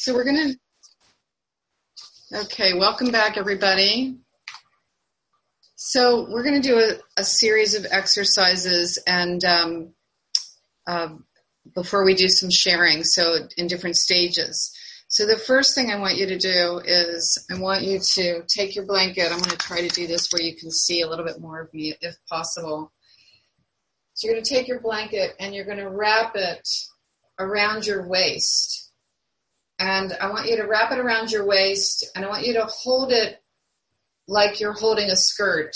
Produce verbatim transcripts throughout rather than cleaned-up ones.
So we're going to, okay, welcome back, everybody. So we're going to do a, a series of exercises and um, uh, before we do some sharing, so in different stages. So the first thing I want you to do is I want you to take your blanket. I'm going to try to do this where you can see a little bit more of me if possible. So you're going to take your blanket and you're going to wrap it around your waist. And I want you to wrap it around your waist, and I want you to hold it like you're holding a skirt.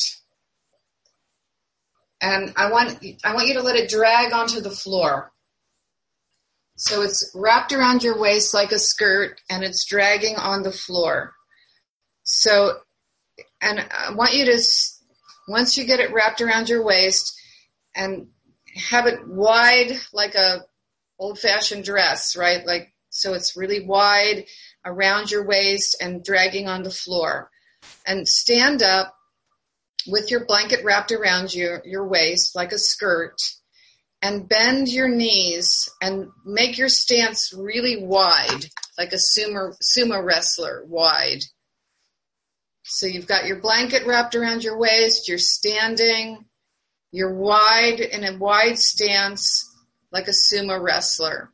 And I want I want you to let it drag onto the floor. So it's wrapped around your waist like a skirt, and it's dragging on the floor. So, and I want you to, once you get it wrapped around your waist, and have it wide like a old-fashioned dress, right? Like, so it's really wide around your waist and dragging on the floor. And stand up with your blanket wrapped around your, your waist like a skirt, and bend your knees and make your stance really wide, like a sumo, sumo wrestler, wide. So you've got your blanket wrapped around your waist, you're standing, you're wide in a wide stance like a sumo wrestler.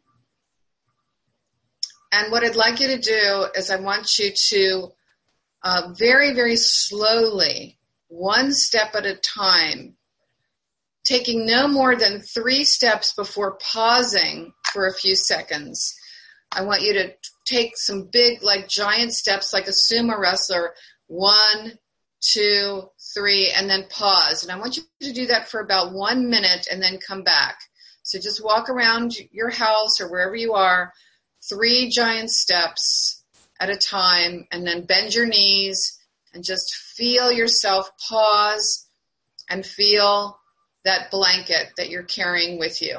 And what I'd like you to do is I want you to uh, very, very slowly, one step at a time, taking no more than three steps before pausing for a few seconds. I want you to take some big, like giant steps like a sumo wrestler, one, two, three, and then pause. And I want you to do that for about one minute and then come back. So just walk around your house or wherever you are, three giant steps at a time, and then bend your knees and just feel yourself pause and feel that blanket that you're carrying with you.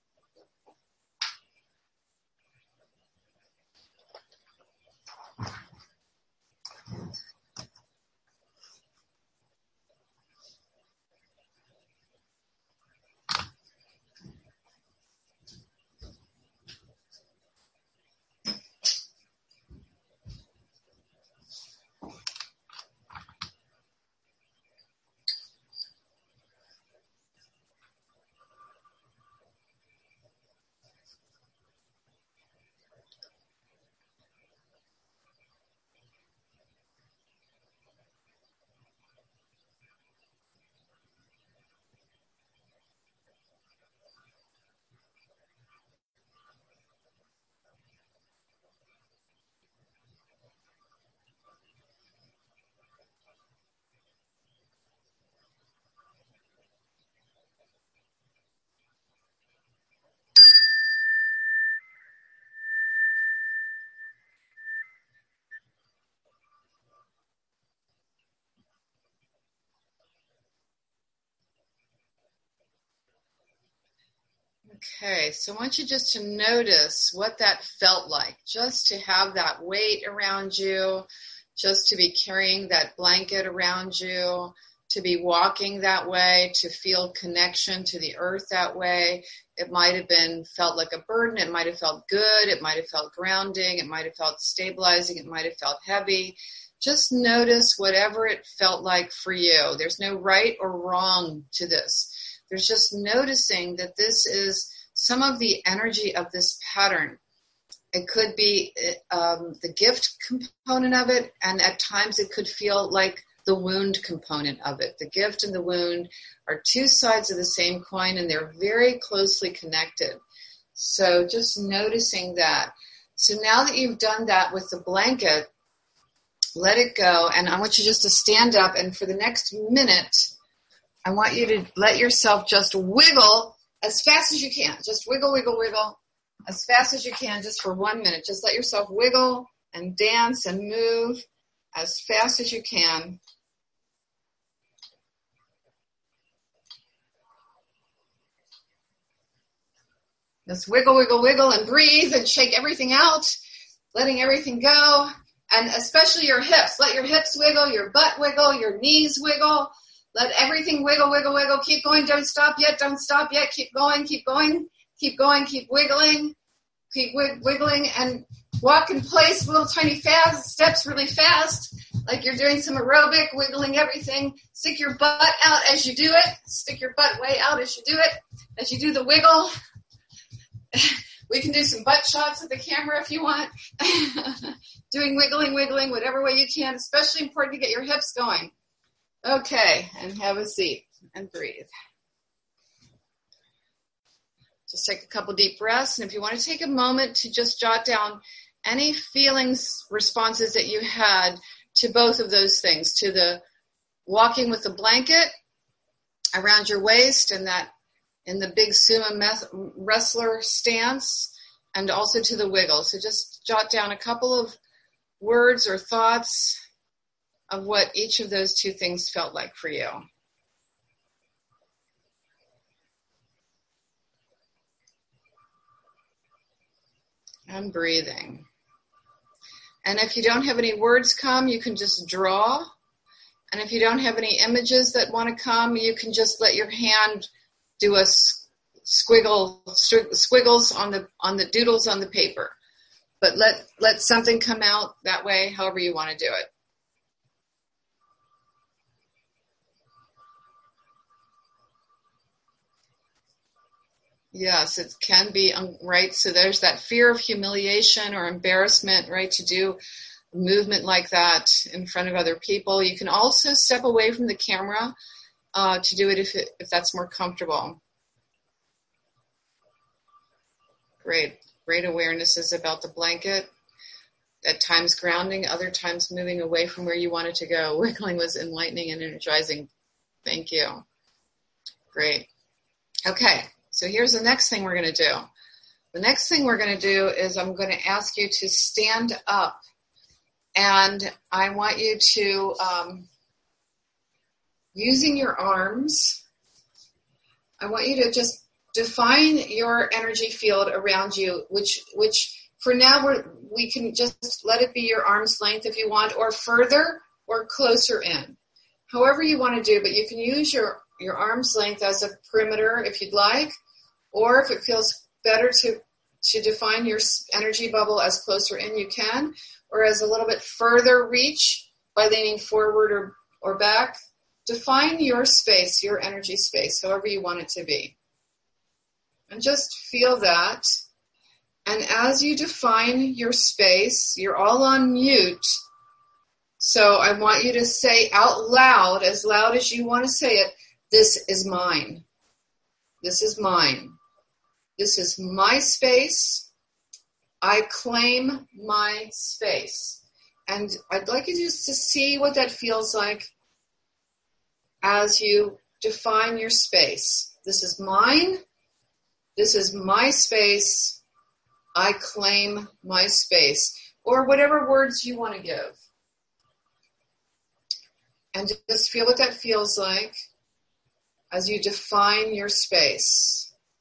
Okay, so I want you just to notice what that felt like, just to have that weight around you, just to be carrying that blanket around you, to be walking that way, to feel connection to the earth that way. It might have been felt like a burden. It might have felt good. It might have felt grounding. It might have felt stabilizing. It might have felt heavy. Just notice whatever it felt like for you. There's no right or wrong to this. There's just noticing that this is some of the energy of this pattern. It could be um, the gift component of it, and at times it could feel like the wound component of it. The gift and the wound are two sides of the same coin, and they're very closely connected. So just noticing that. So now that you've done that with the blanket, let it go, and I want you just to stand up, and for the next minute, I want you to let yourself just wiggle as fast as you can. Just wiggle, wiggle, wiggle as fast as you can just for one minute. Just let yourself wiggle and dance and move as fast as you can. Just wiggle, wiggle, wiggle, and breathe and shake everything out, letting everything go. And especially your hips. Let your hips wiggle, your butt wiggle, your knees wiggle. Let everything wiggle, wiggle, wiggle. Keep going. Don't stop yet. Don't stop yet. Keep going. Keep going. Keep going. Keep wiggling. Keep wig- wiggling. And walk in place, little tiny fast steps really fast, like you're doing some aerobic, wiggling everything. Stick your butt out as you do it. Stick your butt way out as you do it. As you do the wiggle. We can do some butt shots at the camera if you want. Doing wiggling, wiggling, whatever way you can. Especially important to get your hips going. Okay, and have a seat and breathe. Just take a couple deep breaths. And if you want to take a moment to just jot down any feelings, responses that you had to both of those things, to the walking with the blanket around your waist and that in the big sumo wrestler stance, and also to the wiggle. So just jot down a couple of words or thoughts of what each of those two things felt like for you. And breathing. And if you don't have any words come, you can just draw. And if you don't have any images that want to come, you can just let your hand do a squiggle, squiggles on the on the doodles on the paper. But let let something come out that way, however you want to do it. Yes, it can be, right? So there's that fear of humiliation or embarrassment, right, to do a movement like that in front of other people. You can also step away from the camera uh, to do it if, it if that's more comfortable. Great. Great awarenesses about the blanket. At times grounding, other times moving away from where you wanted to go. Wiggling was enlightening and energizing. Thank you. Great. Okay. So here's the next thing we're going to do. The next thing we're going to do is I'm going to ask you to stand up. And I want you to, um, using your arms, I want you to just define your energy field around you, which, which for now we're, we can just let it be your arm's length if you want, or further or closer in. However you want to do, but you can use your, your arm's length as a perimeter if you'd like. Or if it feels better to, to define your energy bubble as closer in, you can. Or as a little bit further reach by leaning forward or, or back. Define your space, your energy space, however you want it to be. And just feel that. And as you define your space, you're all on mute. So I want you to say out loud, as loud as you want to say it, this is mine. This is mine. This is my space. I claim my space. And I'd like you just to see what that feels like as you define your space. This is mine. This is my space. I claim my space. Or whatever words you want to give. And just feel what that feels like as you define your space.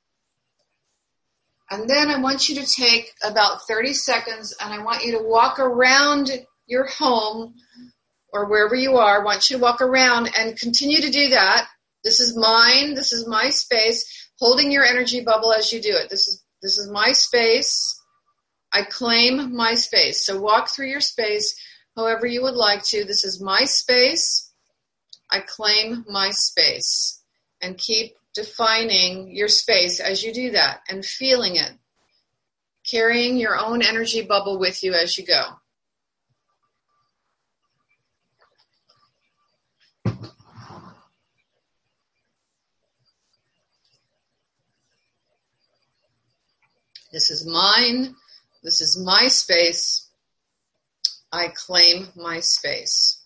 And then I want you to take about thirty seconds and I want you to walk around your home or wherever you are. I want you to walk around and continue to do that. This is mine. This is my space. Holding your energy bubble as you do it. This is, this is my space. I claim my space. So walk through your space however you would like to. This is my space. I claim my space. And keep defining your space as you do that and feeling it. Carrying your own energy bubble with you as you go. This is mine. This is my space. I claim my space.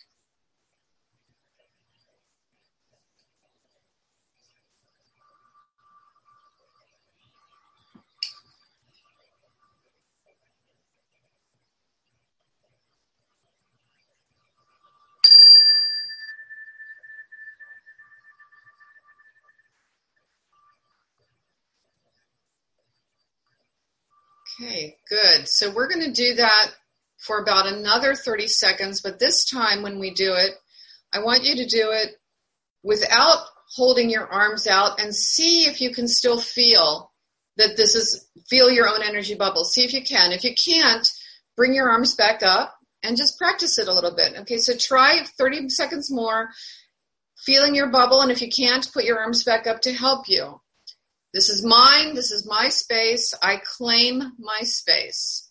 Okay, good. So we're going to do that for about another thirty seconds, but this time when we do it, I want you to do it without holding your arms out and see if you can still feel that this is, feel your own energy bubble. See if you can. If you can't, bring your arms back up and just practice it a little bit. Okay, so try thirty seconds more, feeling your bubble, and if you can't, put your arms back up to help you. This is mine. This is my space. I claim my space.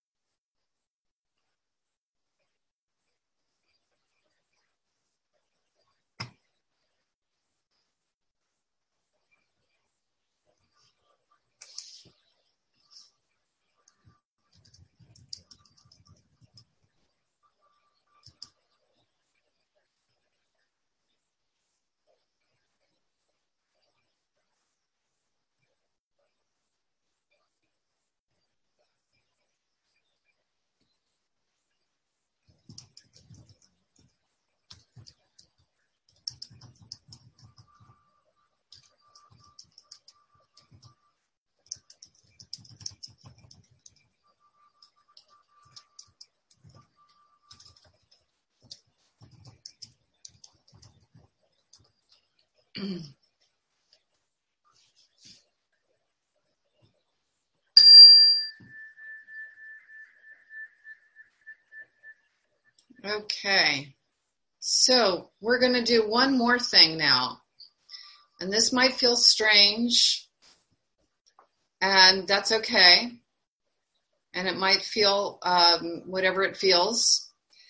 Okay, so we're going to do one more thing now, and this might feel strange, and that's okay, and it might feel um, whatever it feels,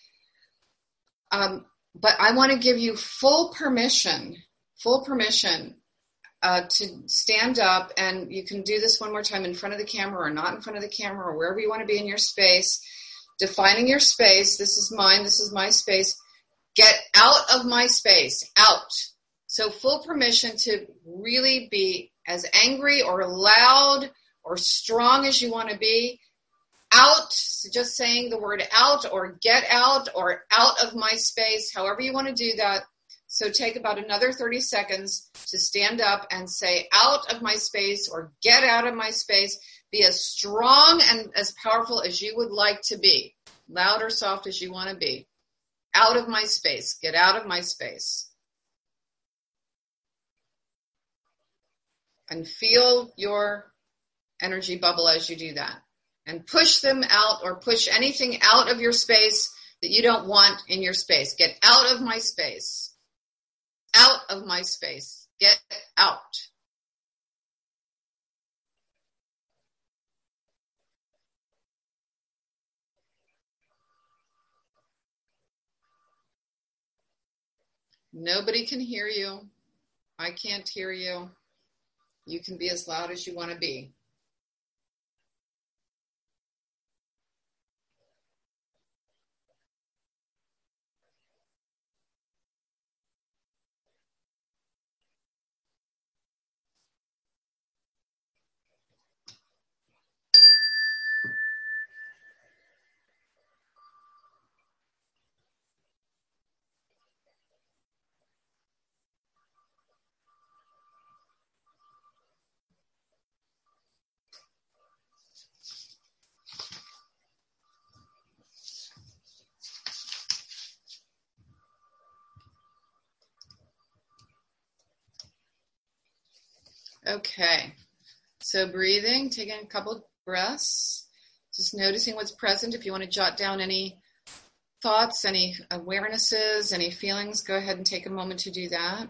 um, but I want to give you full permission, full permission uh, to stand up, and you can do this one more time in front of the camera or not in front of the camera or wherever you want to be in your space. Defining your space. This is mine. This is my space. Get out of my space. Out. So full permission to really be as angry or loud or strong as you want to be. Out. So just saying the word out or get out or out of my space. However you want to do that. So take about another thirty seconds to stand up and say out of my space or get out of my space. Be as strong and as powerful as you would like to be. Loud or soft as you want to be. Out of my space. Get out of my space. And feel your energy bubble as you do that. And push them out or push anything out of your space that you don't want in your space. Get out of my space. Out of my space. Get out. Nobody can hear you. I can't hear you. You can be as loud as you want to be. Okay, so breathing, taking a couple breaths, just noticing what's present. If you want to jot down any thoughts, any awarenesses, any feelings, go ahead and take a moment to do that.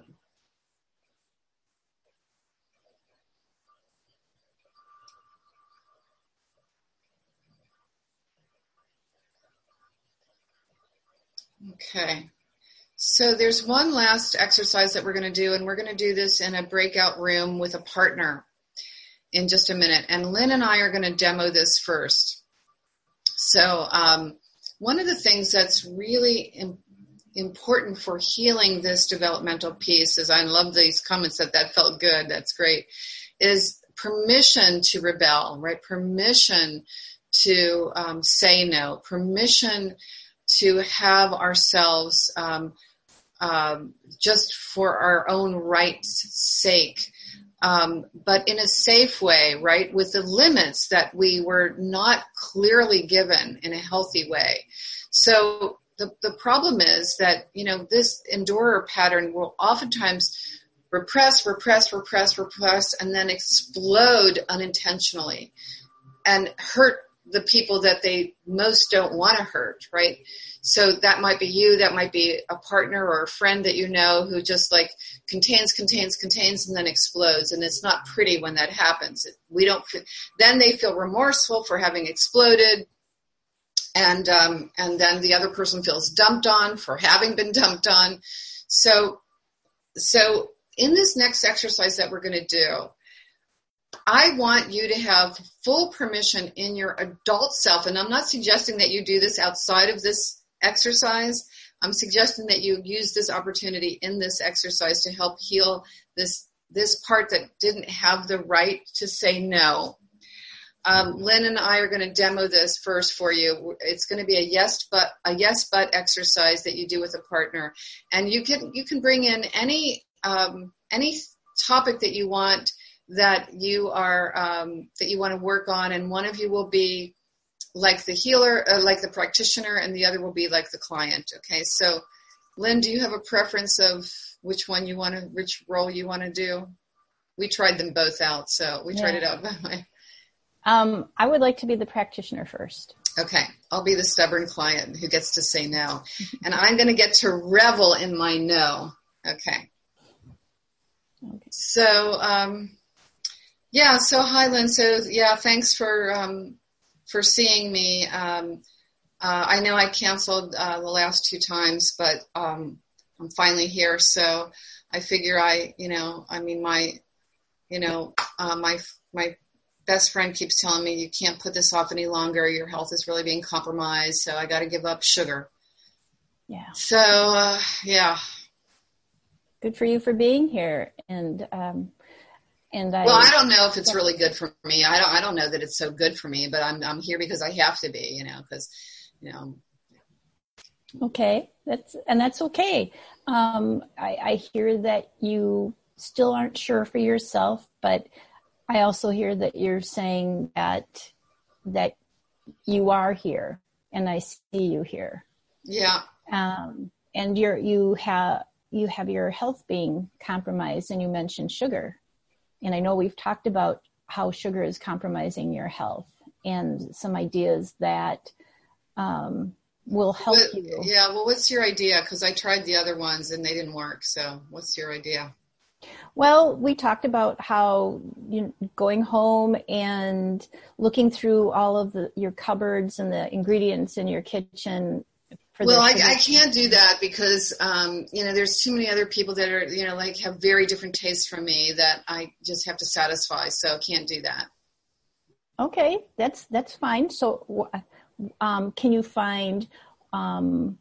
Okay. So there's one last exercise that we're going to do, and we're going to do this in a breakout room with a partner in just a minute. And Lynn and I are going to demo this first. So um, one of the things that's really im- important for healing this developmental piece, is I love these comments that that felt good, that's great, is permission to rebel, right? Permission to um, say no, permission to have ourselves um, Um, just for our own right's sake, um, but in a safe way, right, with the limits that we were not clearly given in a healthy way. So the, the problem is that, you know, this endurer pattern will oftentimes repress, repress, repress, repress, and then explode unintentionally and hurt the people that they most don't want to hurt, right? So that might be you, that might be a partner or a friend that you know who just like contains, contains, contains, and then explodes. And it's not pretty when that happens. We don't, then they feel remorseful for having exploded. And, um, and then the other person feels dumped on for having been dumped on. So, so in this next exercise that we're going to do, I want you to have full permission in your adult self. And I'm not suggesting that you do this outside of this exercise. I'm suggesting that you use this opportunity in this exercise to help heal this, this part that didn't have the right to say no. Um, Lynn and I are going to demo this first for you. It's going to be a yes but a yes but exercise that you do with a partner, and you can you can bring in any um, any topic that you want that you are um, that you want to work on, and one of you will be like the healer, uh, like the practitioner, and the other will be like the client. Okay, so Lynn, do you have a preference of which one you want to, which role you want to do? We tried them both out, so we yeah. tried it out that way. Um, I would like to be the practitioner first. Okay, I'll be the stubborn client who gets to say no, and I'm going to get to revel in my no. Okay. Okay. So. Um, Yeah, so hi, Lynn. So, yeah, thanks for um, for seeing me. Um, uh, I know I canceled uh, the last two times, but um, I'm finally here. So I figure I, you know, I mean, my, you know, uh, my my best friend keeps telling me you can't put this off any longer. Your health is really being compromised. So I got to give up sugar. Yeah. So, uh, yeah. Good for you for being here. And, um, And I, well, I don't know if it's really good for me. I don't. I don't know that it's so good for me. But I'm. I'm here because I have to be. You know, because, you know. Okay, that's and that's okay. Um, I, I hear that you still aren't sure for yourself, but I also hear that you're saying that that you are here, and I see you here. Yeah. Um, and you're you have you have your health being compromised, and you mentioned sugar. And I know we've talked about how sugar is compromising your health and some ideas that um, will help what, you. Yeah, well, what's your idea? Because I tried the other ones and they didn't work. So what's your idea? Well, we talked about how you know, going home and looking through all of the, your cupboards and the ingredients in your kitchen. For well, I, I can't do that because, um, you know, there's too many other people that are, you know, like have very different tastes from me that I just have to satisfy. So I can't do that. Okay, that's that's fine. So um, can you find um,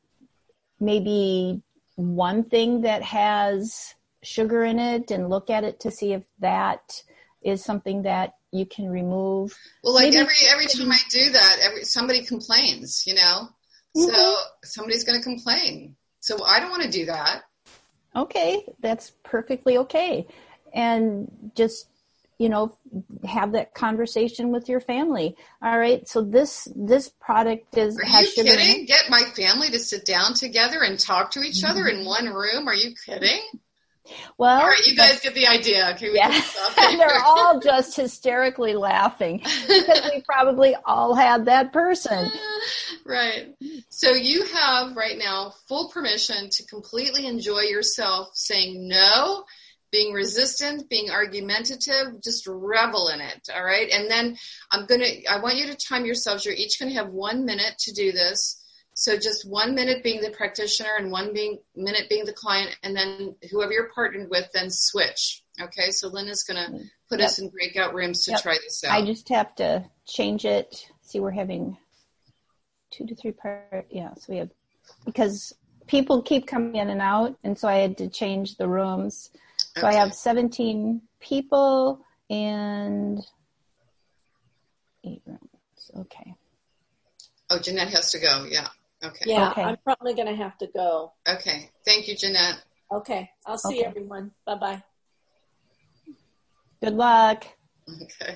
maybe one thing that has sugar in it and look at it to see if that is something that you can remove? Well, like maybe, every every time I do that, every somebody complains, you know? So mm-hmm. somebody's going to complain. So I don't want to do that. Okay, that's perfectly okay. And just, you know, have that conversation with your family. All right, so this this product is. Are has you sugar kidding? In it. Get my family to sit down together and talk to each mm-hmm. other in one room? Are you kidding? Well, all right, you guys get the idea. Okay, we yeah. can stop here. They're all just hysterically laughing because we probably all had that person. Right. So you have right now full permission to completely enjoy yourself saying no, being resistant, being argumentative, just revel in it. All right. And then I'm going to, I want you to time yourselves. You're each going to have one minute to do this. So just one minute being the practitioner and one being, minute being the client, and then whoever you're partnered with, then switch. Okay, so Lynn is going to put yep. us in breakout rooms to yep. try this out. I just have to change it. See, we're having two to three part. Yeah, so we have, because people keep coming in and out, and so I had to change the rooms. So okay. I have seventeen people and eight rooms. Okay. Oh, Jeanette has to go. Yeah. Okay. Yeah, okay. I'm probably going to have to go. Okay. Thank you, Jeanette. Okay. I'll see okay. everyone. Bye-bye. Good luck. Okay.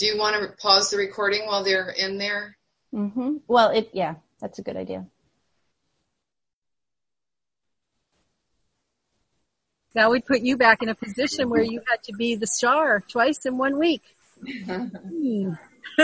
Do you want to pause the recording while they're in there? Mm-hmm. Well, it yeah, that's a good idea. That would put you back in a position where you had to be the star twice in one week. hmm.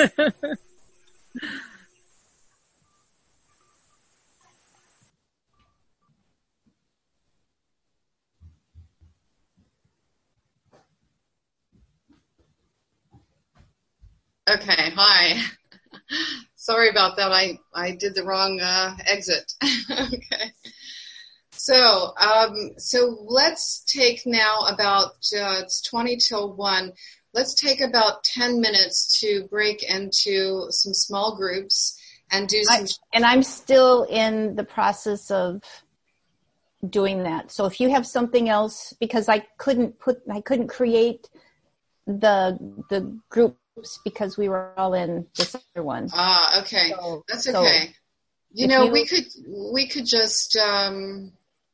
Okay, hi. Sorry about that. I, I did the wrong uh, exit. Okay. So, um, so let's take now about, uh, it's twenty till one. Let's take about ten minutes to break into some small groups and do some. I, and I'm still in the process of doing that. So if you have something else, because I couldn't put, I couldn't create the, the groups because we were all in this other one. Ah, okay. So, That's okay. So you know, you, we could, we could just, um,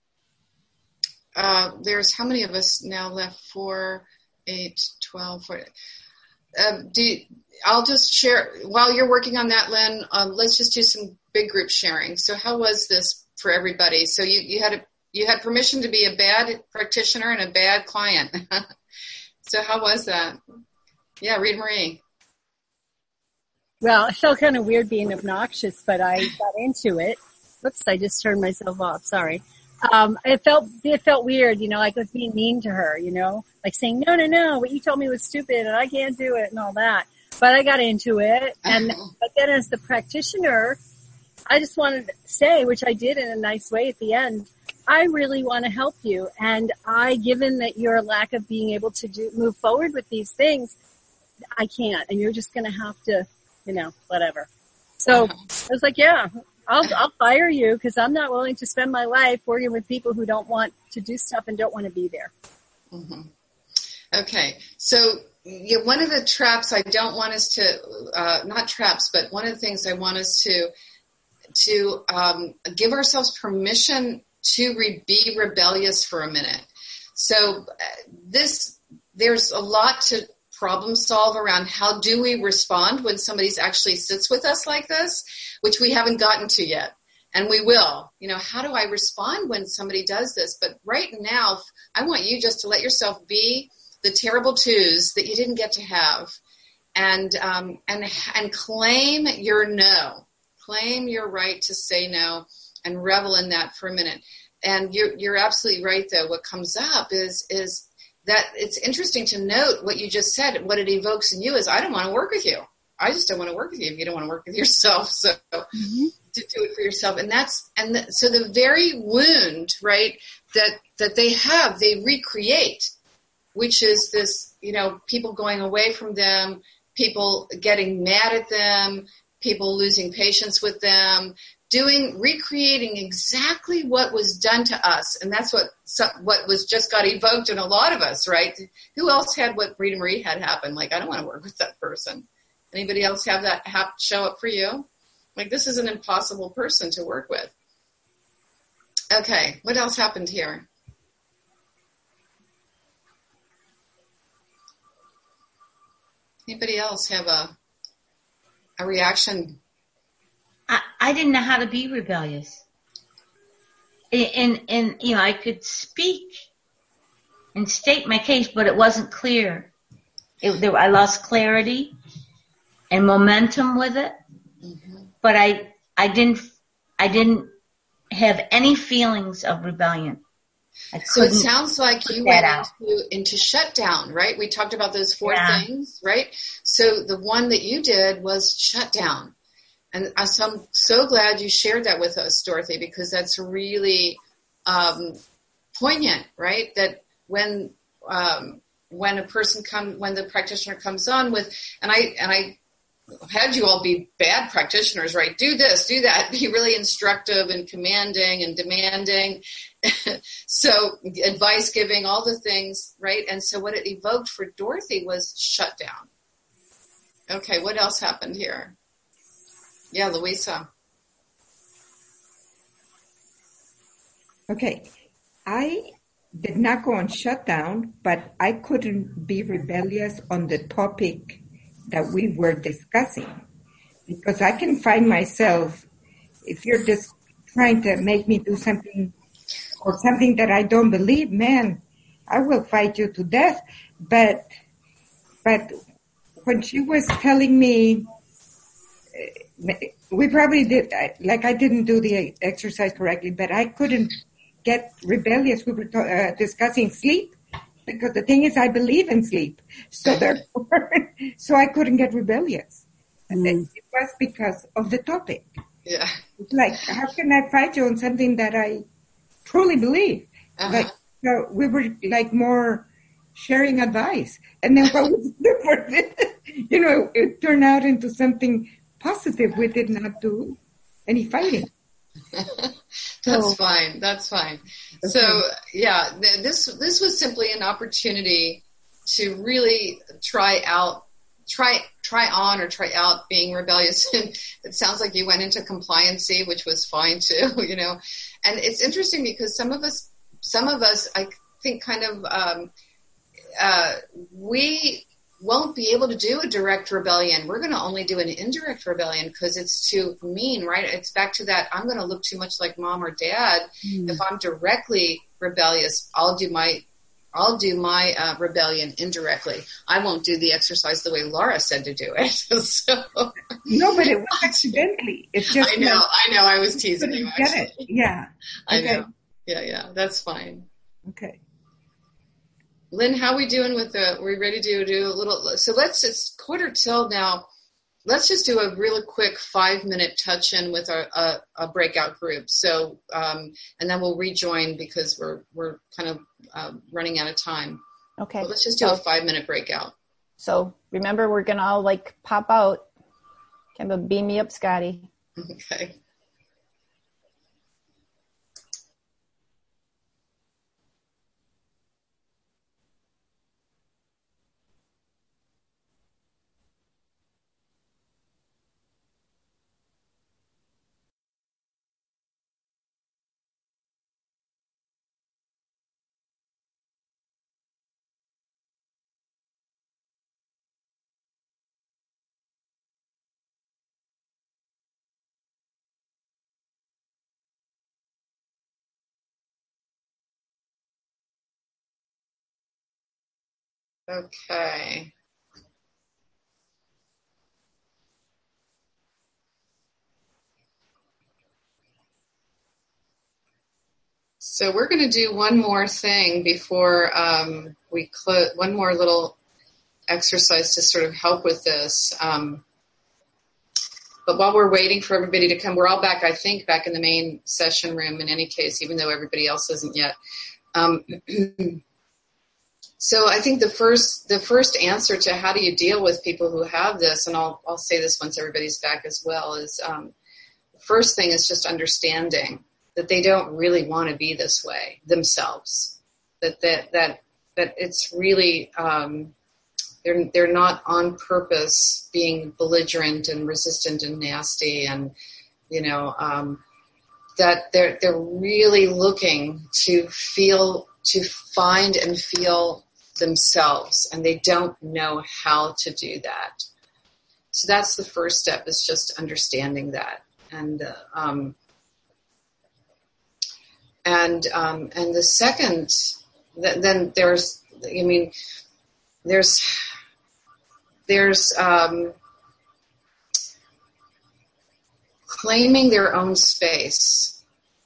Uh, there's how many of us now left? Four, eight, twelve, forty. Uh, do you, I'll just share while you're working on that, Lynn. Um, let's just do some big group sharing. So, how was this for everybody? So, you, you had a, you had permission to be a bad practitioner and a bad client. So, how was that? Yeah, Rita Marie. Well, it felt kind of weird being obnoxious, but I got into it. Oops, I just turned myself off. Sorry. Um, it felt, it felt weird, you know, like I was being mean to her, you know, like saying, no, no, no, what you told me was stupid and I can't do it and all that. But I got into it. And but then as the practitioner, I just wanted to say, which I did in a nice way at the end, I really want to help you. And I, given that your lack of being able to do, move forward with these things, I can't. And you're just going to have to, you know, whatever. So I was like, yeah. I'll, I'll fire you because I'm not willing to spend my life working with people who don't want to do stuff and don't want to be there. Mm-hmm. Okay. So yeah, one of the traps I don't want us to, uh, not traps, but one of the things I want us to, to um, give ourselves permission to re- be rebellious for a minute. So uh, this, there's a lot to problem solve around how do we respond when somebody actually sits with us like this, which we haven't gotten to yet. And we will. You know, how do I respond when somebody does this? But right now, I want you just to let yourself be the terrible twos that you didn't get to have. And um, and and claim your no. Claim your right to say no and revel in that for a minute. And you're you're absolutely right, though. What comes up is is that it's interesting to note what you just said. What it evokes in you is, I don't want to work with you. I just don't want to work with you if you don't want to work with yourself. So mm-hmm. to do it for yourself. And that's, and the, so the very wound, right, that, that they have, they recreate, which is this, you know, people going away from them, people getting mad at them, people losing patience with them, doing, recreating exactly what was done to us. And that's what, what was just got evoked in a lot of us, right? Who else had what Rita Marie had happen? Like, I don't want to work with that person. Anybody else have that have show up for you? Like, this is an impossible person to work with. Okay. What else happened here? Anybody else have a, a reaction? I, I didn't know how to be rebellious. And, and, you know, I could speak and state my case, but it wasn't clear. It, there, I lost clarity and momentum with it, mm-hmm. but I, I didn't, I didn't have any feelings of rebellion. So it sounds like you went into, into shutdown, right? We talked about those four yeah. things, right? So the one that you did was shutdown. And I'm so glad you shared that with us, Dorothy, because that's really um, poignant, right? That when um, when a person come, when the practitioner comes on with, and I and I had you all be bad practitioners, right? Do this, do that, be really instructive and commanding and demanding. So advice giving, all the things, right? And so what it evoked for Dorothy was shutdown. Okay, what else happened here? Yeah, Louisa. Okay. I did not go on shutdown, but I couldn't be rebellious on the topic that we were discussing. Because I can find myself, if you're just trying to make me do something or something that I don't believe, man, I will fight you to death. But, but when she was telling me, we probably did, like I didn't do the exercise correctly, but I couldn't get rebellious. We were uh, discussing sleep. Because the thing is, I believe in sleep. So therefore, so I couldn't get rebellious. And Mm. it was because of the topic. Yeah. It's like, how can I fight you on something that I truly believe? Uh-huh. Like, so we were like more sharing advice. And then what was different? You know, it turned out into something positive. We did not do any fighting. That's So- fine. That's fine. Okay. So yeah, th- this this was simply an opportunity to really try out, try try on or try out being rebellious. And it sounds like you went into compliancy, which was fine too. You know, and it's interesting because some of us, some of us, I think, kind of um, uh, we won't be able to do a direct rebellion. We're going to only do an indirect rebellion because it's too mean, right? It's back to that, I'm going to look too much like mom or dad. Mm. If I'm directly rebellious, I'll do my, I'll do my uh, rebellion indirectly. I won't do the exercise the way Laura said to do it. So No, but it was accidentally. It's just I know, like, I know, I was teasing couldn't you. get it. Actually. Yeah. I Okay. know. Yeah, yeah, that's fine. Okay. Lynn, how we doing with the, we ready to do a little, so let's, it's quarter till now. Let's just do a really quick five minute touch in with our, a, a breakout group. So, um, and then we'll rejoin because we're, we're kind of uh, running out of time. Okay. But let's just do a five minute breakout. So remember, we're going to all like pop out. Kind of beam me up, Scotty. Okay. Okay. So we're going to do one more thing before um, we close, one more little exercise to sort of help with this. Um, but while we're waiting for everybody to come, we're all back, I think, back in the main session room in any case, even though everybody else isn't yet. Um, so I think the first the first answer to how do you deal with people who have this, and I'll I'll say this once everybody's back as well, is um, the first thing is just understanding that they don't really want to be this way themselves. That that that that it's really um, they're they're not on purpose being belligerent and resistant and nasty, and you know um, that they're they're really looking to feel to find and feel themselves, and they don't know how to do that. So that's the first step, is just understanding that, and uh, um, and um, and the second, th- then there's, I mean, there's there's um, claiming their own space,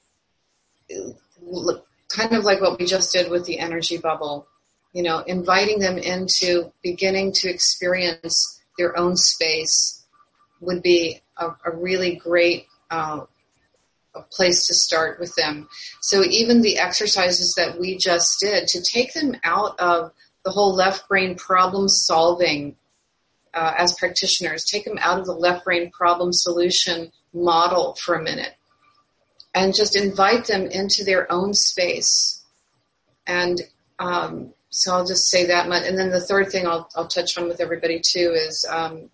kind of like what we just did with the energy bubble. You know, inviting them into beginning to experience their own space would be a, a really great uh, a place to start with them. So even the exercises that we just did, to take them out of the whole left brain problem solving uh, as practitioners, take them out of the left brain problem solution model for a minute and just invite them into their own space. And um, so I'll just say that much. And then the third thing I'll, I'll touch on with everybody too is um,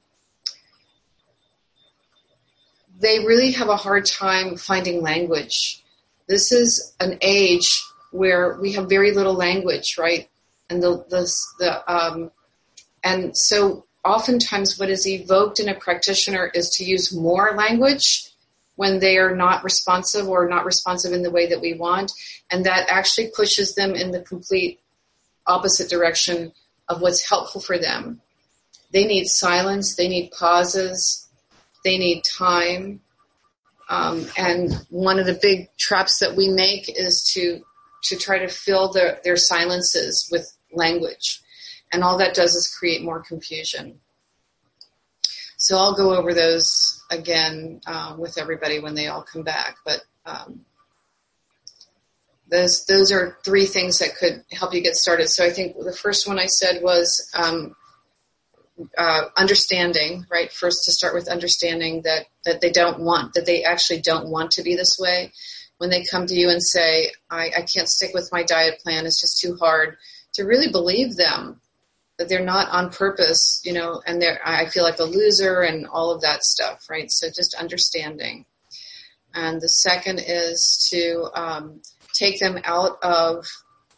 they really have a hard time finding language. This is an age where we have very little language, right? And the the, the um, and so oftentimes what is evoked in a practitioner is to use more language when they are not responsive or not responsive in the way that we want. And that actually pushes them in the complete opposite direction of what's helpful for them. They need silence. They need pauses. They need time. Um, and one of the big traps that we make is to to try to fill the, their silences with language. And all that does is create more confusion. So I'll go over those again uh, with everybody when they all come back. But um, those those are three things that could help you get started. So I think the first one I said was um, uh, understanding, right? First to start with understanding that, that they don't want, that they actually don't want to be this way. When they come to you and say, I, I can't stick with my diet plan, it's just too hard, to really believe them, that they're not on purpose, you know, and they're, I feel like a loser and all of that stuff, right? So just understanding. And the second is to um, take them out of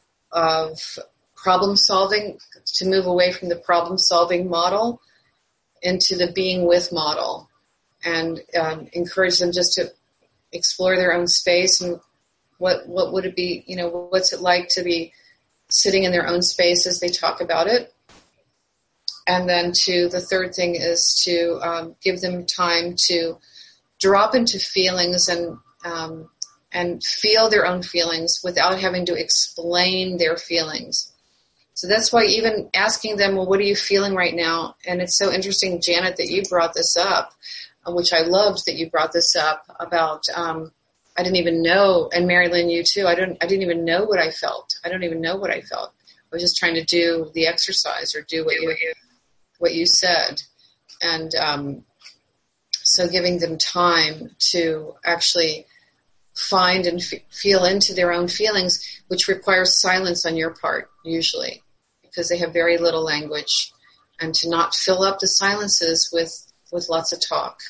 of problem solving, to move away from the problem solving model into the being with model, and um, encourage them just to explore their own space and what what would it be, you know, what's it like to be sitting in their own space as they talk about it. And then to the third thing is to um, give them time to drop into feelings and um, and feel their own feelings without having to explain their feelings. So that's why even asking them, well, what are you feeling right now? And it's so interesting, Janet, that you brought this up, which I loved that you brought this up about, um, I didn't even know, and Mary Lynn, you too, I don't, I didn't even know what I felt. I don't even know what I felt. I was just trying to do the exercise or do what you, what you said. And um, so giving them time to actually find and f- feel into their own feelings, which requires silence on your part, usually, because they have very little language, and to not fill up the silences with, with lots of talk.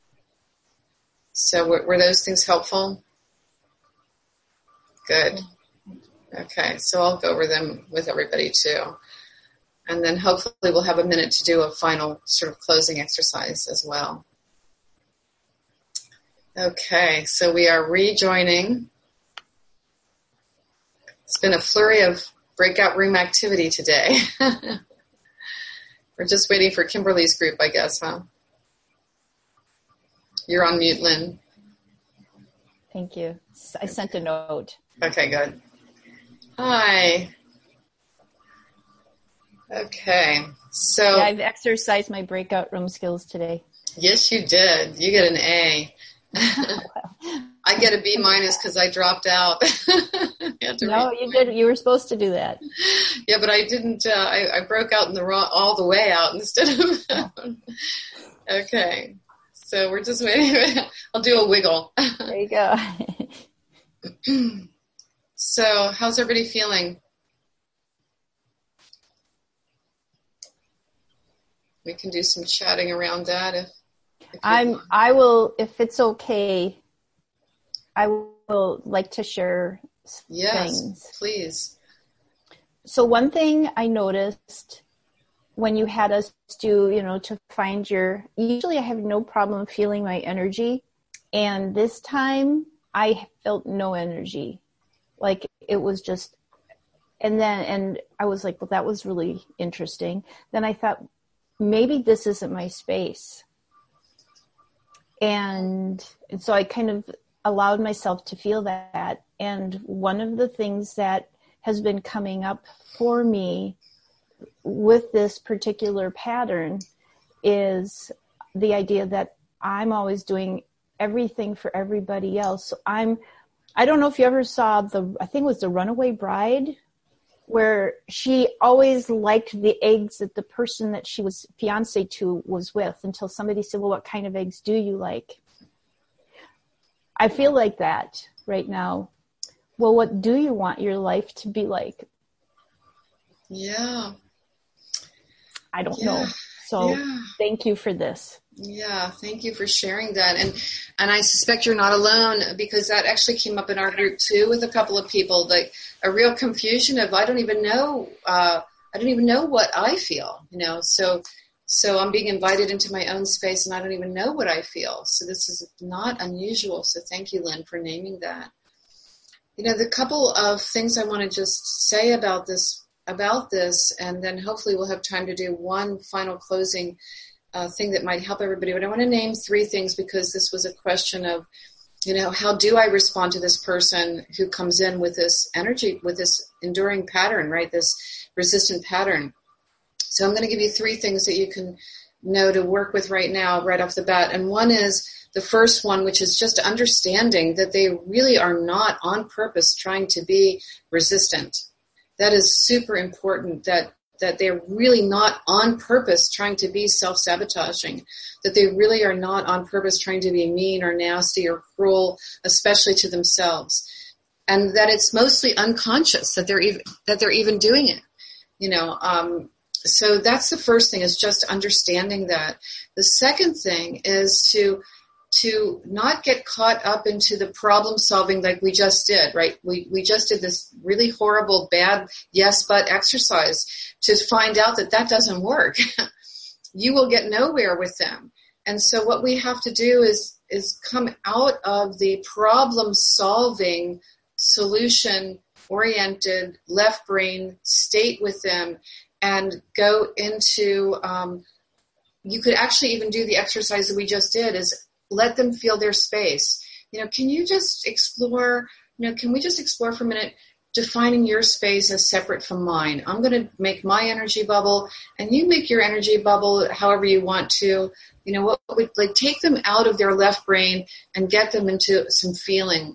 So were, were those things helpful? Good. Okay, so I'll go over them with everybody too. And then hopefully we'll have a minute to do a final sort of closing exercise as well. Okay, so we are rejoining. It's been a flurry of breakout room activity today. We're just waiting for Kimberly's group, I guess, huh? You're on mute, Lynn. Thank you. I sent a note. Okay, good. Hi. Okay, so. Yeah, I've exercised my breakout room skills today. Yes, you did. You get an A. I get a B minus because I dropped out. you no, read. you did. You were supposed to do that. Yeah, but I didn't. Uh, I, I broke out in the raw, all the way out instead of. Okay, so we're just waiting. I'll do a wiggle. There you go. So, how's everybody feeling? We can do some chatting around that if. if I'm. want. I will, if it's okay. I will like to share yes, things. Please. So one thing I noticed when you had us do, you know, to find your, usually I have no problem feeling my energy. And this time I felt no energy. Like it was just, and then, and I was like, well, that was really interesting. Then I thought, maybe this isn't my space. And, and so I kind of allowed myself to feel that. And one of the things that has been coming up for me with this particular pattern is the idea that I'm always doing everything for everybody else. So I'm, I don't know if you ever saw the, I think it was The Runaway Bride, where she always liked the eggs that the person that she was fiancé to was with, until somebody said, well, what kind of eggs do you like? I feel like that right now. Well, what do you want your life to be like? Yeah. I don't yeah. know. So yeah. Thank you for this. Yeah, thank you for sharing that. And and I suspect you're not alone, because that actually came up in our group too with a couple of people, like a real confusion of I don't even know, uh, I don't even know what I feel, you know. So So I'm being invited into my own space and I don't even know what I feel. So this is not unusual. So thank you, Lynn, for naming that. You know, the couple of things I want to just say about this, about this, and then hopefully we'll have time to do one final closing uh, thing that might help everybody. But I want to name three things because this was a question of, you know, how do I respond to this person who comes in with this energy, with this enduring pattern, right? This resistant pattern. So I'm going to give you three things that you can know to work with right now, right off the bat. And one is the first one, which is just understanding that they really are not on purpose trying to be resistant. That is super important, that that they're really not on purpose trying to be self-sabotaging, that they really are not on purpose trying to be mean or nasty or cruel, especially to themselves, and that it's mostly unconscious that they're even, that they're even doing it. You know, um, so that's the first thing, is just understanding that. The second thing is to to not get caught up into the problem solving like we just did, right? We we just did this really horrible, bad yes, but exercise to find out that that doesn't work. You will get nowhere with them. And so what we have to do is, is come out of the problem solving, solution oriented, left brain state with them and go into, um, you could actually even do the exercise that we just did, is let them feel their space. You know, can you just explore, you know, can we just explore for a minute defining your space as separate from mine? I'm going to make my energy bubble and you make your energy bubble however you want to. You know, what would, like, take them out of their left brain and get them into some feeling.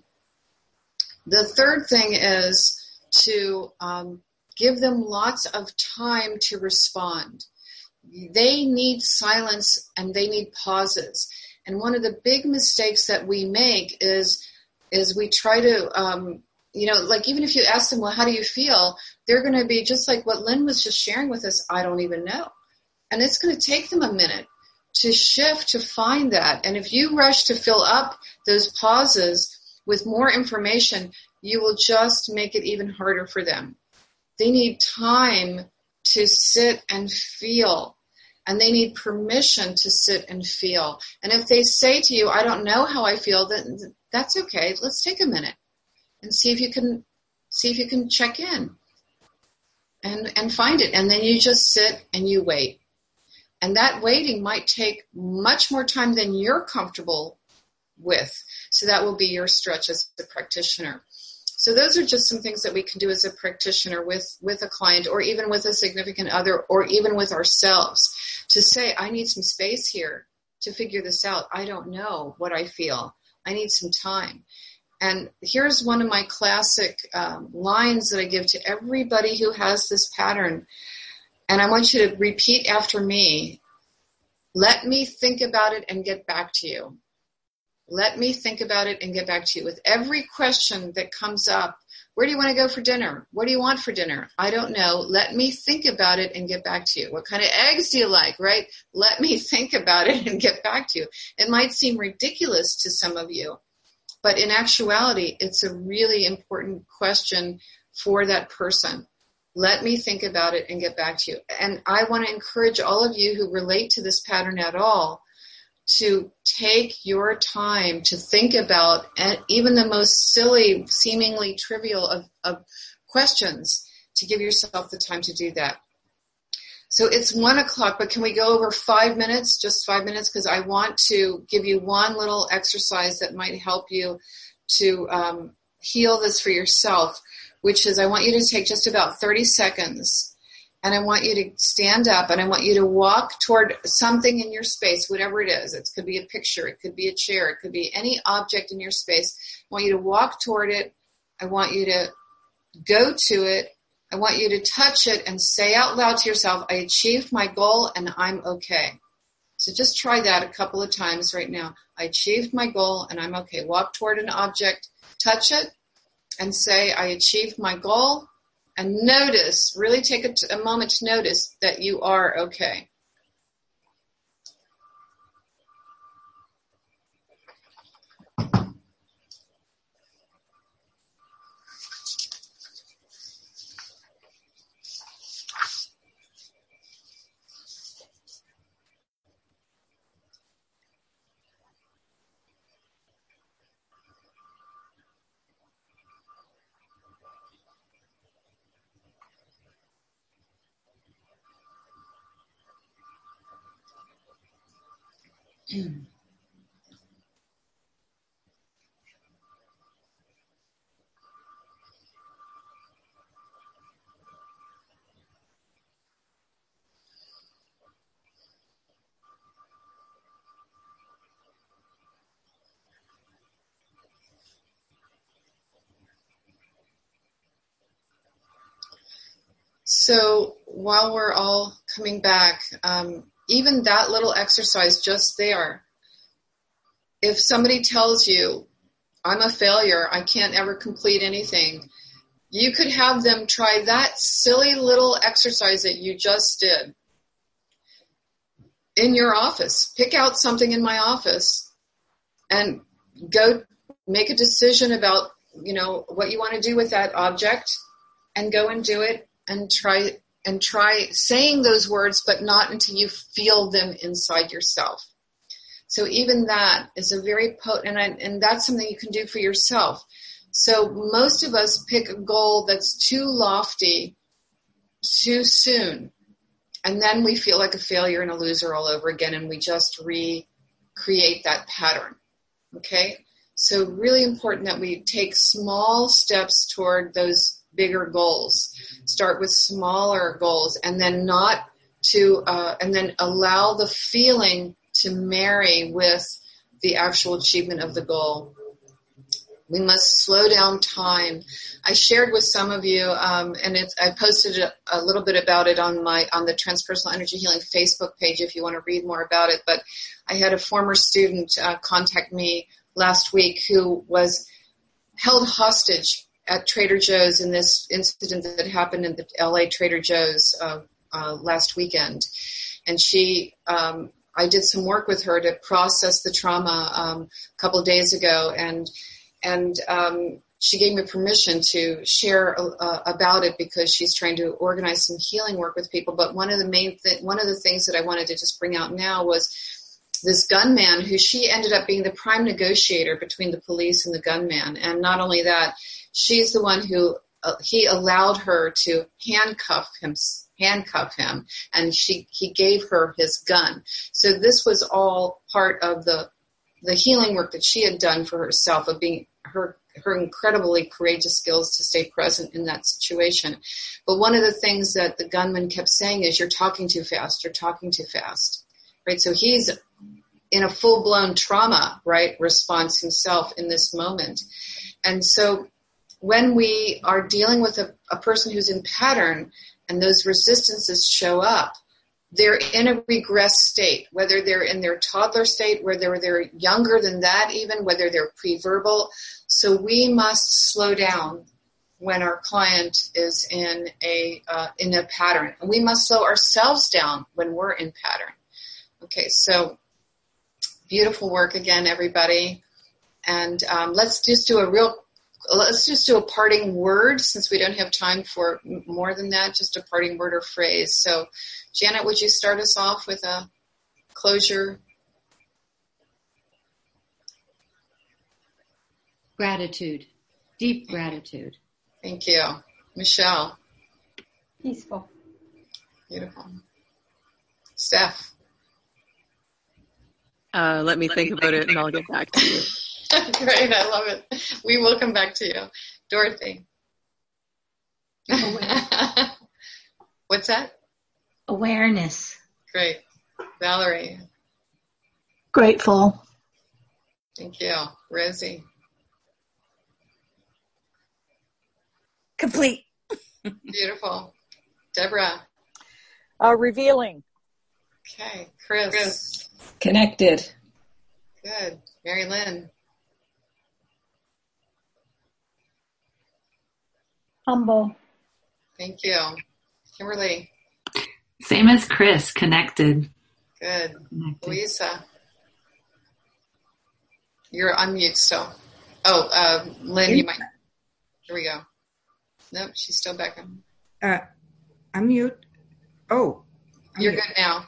The third thing is to um, give them lots of time to respond. They need silence and they need pauses. And one of the big mistakes that we make is is we try to, um, you know, like even if you ask them, well, how do you feel? They're going to be just like what Lynn was just sharing with us. I don't even know. And it's going to take them a minute to shift, to find that. And if you rush to fill up those pauses with more information, you will just make it even harder for them. They need time to sit and feel. And they need permission to sit and feel. And if they say to you, I don't know how I feel, then that's okay. Let's take a minute and see if you can see if you can check in and, and find it. And then you just sit and you wait. And that waiting might take much more time than you're comfortable with. So that will be your stretch as a practitioner. So those are just some things that we can do as a practitioner with, with a client, or even with a significant other, or even with ourselves, to say, I need some space here to figure this out. I don't know what I feel. I need some time. And here's one of my classic um, lines that I give to everybody who has this pattern. And I want you to repeat after me. Let me think about it and get back to you. Let me think about it and get back to you. With every question that comes up, where do you want to go for dinner? What do you want for dinner? I don't know. Let me think about it and get back to you. What kind of eggs do you like, right? Let me think about it and get back to you. It might seem ridiculous to some of you, but in actuality, it's a really important question for that person. Let me think about it and get back to you. And I want to encourage all of you who relate to this pattern at all to take your time to think about even the most silly, seemingly trivial of, of questions, to give yourself the time to do that. So it's one o'clock, but can we go over five minutes, just five minutes? Because I want to give you one little exercise that might help you to um, heal this for yourself, which is I want you to take just about thirty seconds. And I want you to stand up and I want you to walk toward something in your space, whatever it is. It could be a picture. It could be a chair. It could be any object in your space. I want you to walk toward it. I want you to go to it. I want you to touch it and say out loud to yourself, I achieved my goal and I'm okay. So just try that a couple of times right now. I achieved my goal and I'm okay. Walk toward an object, touch it, and say, I achieved my goal. And notice, really take a, t- a moment to notice that you are okay. So while we're all coming back, um, even that little exercise just there, if somebody tells you, I'm a failure, I can't ever complete anything, you could have them try that silly little exercise that you just did in your office. Pick out something in my office and go make a decision about, you know, what you want to do with that object, and go and do it. And try and try saying those words, but not until you feel them inside yourself. So even that is a very potent, and, I, and that's something you can do for yourself. So most of us pick a goal that's too lofty, too soon, and then we feel like a failure and a loser all over again, and we just recreate that pattern. Okay? So really important that we take small steps toward those bigger goals. Start with smaller goals, and then not to, uh, and then allow the feeling to marry with the actual achievement of the goal. We must slow down time. I shared with some of you, um, and it's, I posted a, a little bit about it on my on the Transpersonal Energy Healing Facebook page if you want to read more about it. But I had a former student uh, contact me last week who was held hostage at Trader Joe's in this incident that happened in the L A Trader Joe's uh, uh, last weekend. And she, um, I did some work with her to process the trauma um, a couple of days ago, and and um, she gave me permission to share uh, about it because she's trying to organize some healing work with people. But one of the main th- one of the things that I wanted to just bring out now was this gunman, who she ended up being the prime negotiator between the police and the gunman. And not only that, she's the one who uh, he allowed her to handcuff him, handcuff him, and she he gave her his gun. So this was all part of the the healing work that she had done for herself, of being her her incredibly courageous skills to stay present in that situation. But one of the things that the gunman kept saying is, "You're talking too fast. You're talking too fast." Right? So he's in a full-blown trauma, right, response himself in this moment. And so when we are dealing with a, a person who's in pattern and those resistances show up, they're in a regress state, whether they're in their toddler state, whether they're younger than that even, whether they're pre-verbal. So we must slow down when our client is in a uh, in a pattern. And we must slow ourselves down when we're in pattern. Okay, so beautiful work again, everybody. And um, let's just do a real, let's just do a parting word, since we don't have time for more than that, just a parting word or phrase. So, Janet, would you start us off with a closure? Gratitude, deep gratitude. Thank you. Michelle. Peaceful. Beautiful. Steph. Uh, let me let think me about think it and I'll get back to you. Great, I love it. We will come back to you. Dorothy. What's that? Awareness. Great. Valerie. Grateful. Thank you. Rosie. Complete. Beautiful. Deborah. Uh, revealing. Okay. Chris. Chris. Connected. Good. Mary Lynn. Humble. Thank you. Kimberly. Same as Chris, connected. Good. Connected. Louisa. You're on mute still. Oh, uh, Lynn, you might. Here we go. Nope, she's still back on. Uh, I'm mute. Oh. I'm You're mute. good now.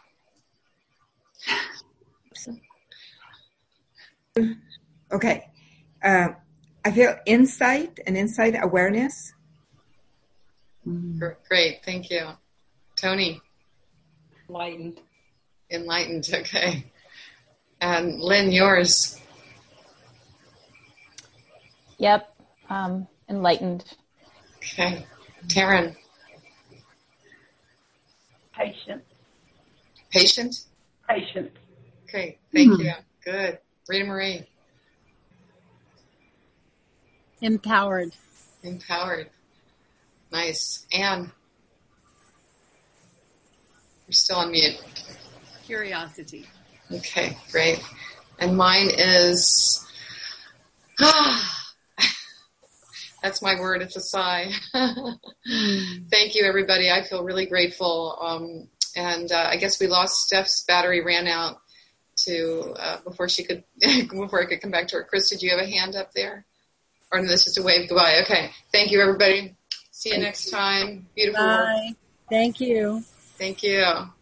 Okay. Uh, I feel insight and insight awareness. Great, thank you. Tony. Enlightened. Enlightened, okay. And Lynn, yours. Yep. Um, enlightened. Okay. Taryn. Patient. Patient? Patient. Okay. Thank Hmm. you. Good. Rita Marie. Empowered. Empowered. Nice. Anne. You're still on mute. Curiosity. Okay, great. And mine is, ah, that's my word. It's a sigh. Thank you, everybody. I feel really grateful. Um, and uh, I guess we lost Steph's battery ran out to uh, before she could before I could come back to her. Chris, did you have a hand up there? Or no, that's just a wave goodbye. Okay. Thank you, everybody. See you next time. Beautiful work. Bye. Thank you. Thank you.